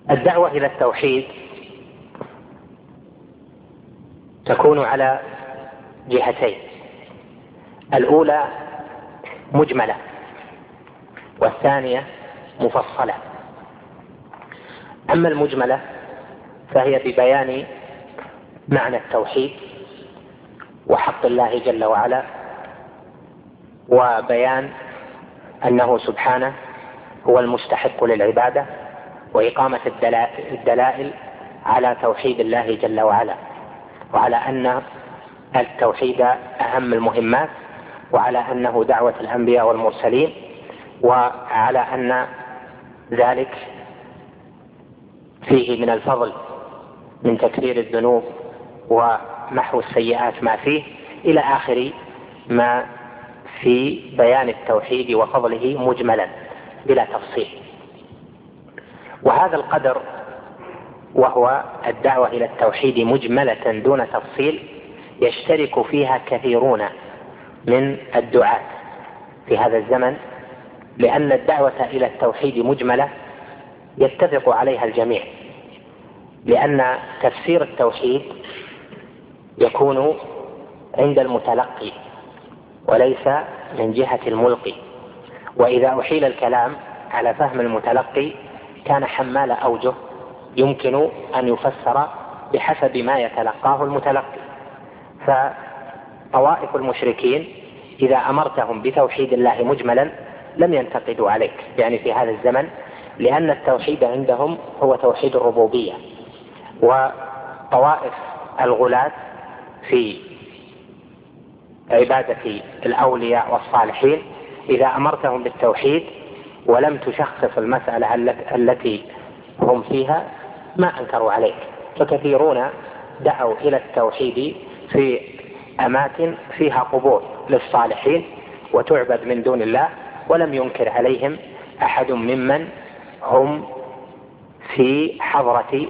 الدعوة إلى التوحيد تكون على جهتين: الأولى مجملة، والثانية مفصلة. أما المجملة فهي ببيان معنى التوحيد وحق الله جل وعلا، وبيان أنه سبحانه هو المستحق للعبادة، وإقامة الدلائل على توحيد الله جل وعلا، وعلى أن التوحيد أهم المهمات، وعلى أنه دعوة الأنبياء والمرسلين، وعلى أن ذلك فيه من الفضل من تكفير الذنوب ومحو السيئات ما فيه، إلى آخر ما في بيان التوحيد وفضله مجملا بلا تفصيل. وهذا القدر وهو الدعوة إلى التوحيد مجملة دون تفصيل يشترك فيها كثيرون من الدعاة في هذا الزمن، لأن الدعوة إلى التوحيد مجملة يتفق عليها الجميع، لأن تفسير التوحيد يكون عند المتلقي وليس من جهة الملقي، وإذا أحيل الكلام على فهم المتلقي كان حمال أوجه يمكن أن يفسر بحسب ما يتلقاه المتلقي. فطوائف المشركين إذا أمرتهم بتوحيد الله مجملا لم ينتقدوا عليك يعني في هذا الزمن، لأن التوحيد عندهم هو توحيد الربوبية. وطوائف الغلاة في عبادة الأولياء والصالحين إذا أمرتهم بالتوحيد ولم تشخص المسألة التي هم فيها ما أنكروا عليك. فكثيرون دعوا إلى التوحيد في أماكن فيها قبور للصالحين وتعبد من دون الله، ولم ينكر عليهم أحد ممن هم في حضرة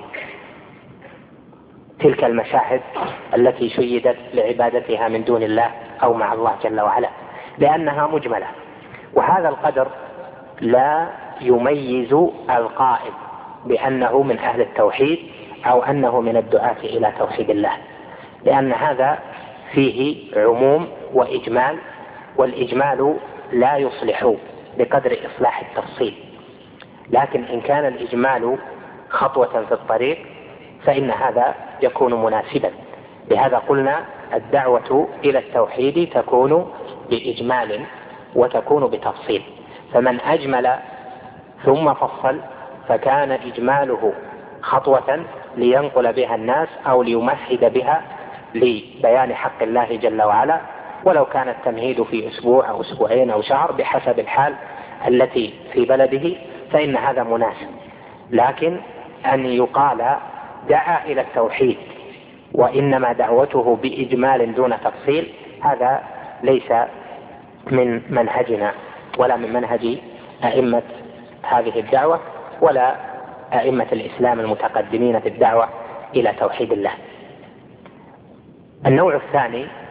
تلك المشاهد التي شيدت لعبادتها من دون الله أو مع الله جل وعلا، لأنها مجملة. وهذا القدر لا يميز القائل بأنه من أهل التوحيد أو أنه من الدعاة إلى توحيد الله، لأن هذا فيه عموم وإجمال، والإجمال لا يصلح بقدر إصلاح التفصيل. لكن إن كان الإجمال خطوة في الطريق فإن هذا يكون مناسبا. لهذا قلنا الدعوة إلى التوحيد تكون بإجمال وتكون بتفصيل، فمن أجمل ثم فصل فكان إجماله خطوة لينقل بها الناس أو ليمهد بها لبيان حق الله جل وعلا، ولو كان التمهيد في أسبوع أو أسبوعين أو شهر بحسب الحال التي في بلده فإن هذا مناسب. لكن أن يقال دعا إلى التوحيد وإنما دعوته بإجمال دون تفصيل هذا ليس من منهجنا ولا من منهج أئمة هذه الدعوة ولا أئمة الإسلام المتقدمين في الدعوة إلى توحيد الله. النوع الثاني